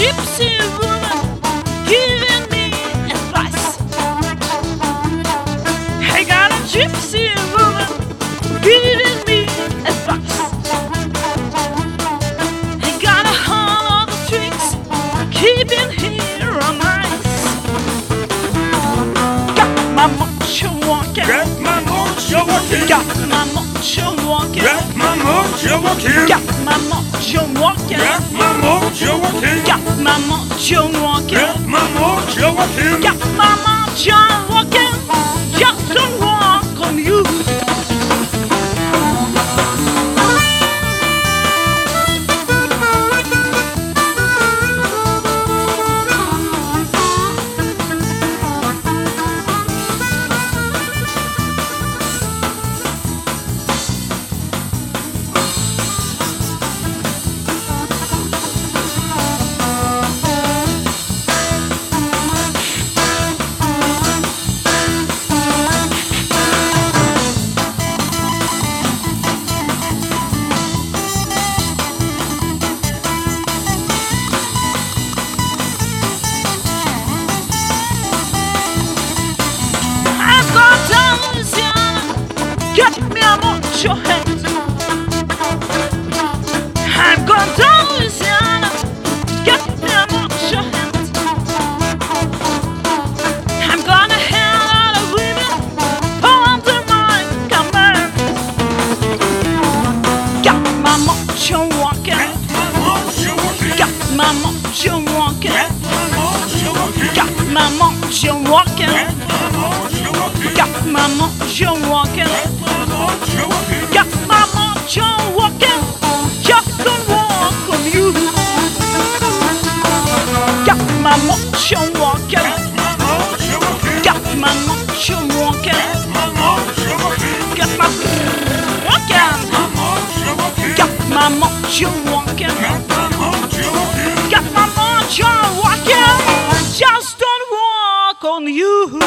gypsy woman giving me advice. I got a gypsy woman giving me advice. I got a whole other tricks keeping here on ice. Got my mojo walking. Got my mojo walking. Got my mojo walking. Got my mojo walking. Got my mojo walking. Got my mojo walking. Got my mojo walking. Got my mojo walking. Got my mojo walking. Just to walk on you. Get me a mojo hand. I'm going to Louisiana. Get me a mojo hand. I'm gonna hand out of women under my command. Got my mojo walking. Got my mojo walking. Got my mojo walking. Got my mojo walking. Got my mojo walking. Just gonna walk on you. Got my mojo walking. Got my mojo walking. Got my walking. Got my mojo walking. Got my mojo walking. Just don't walk on you.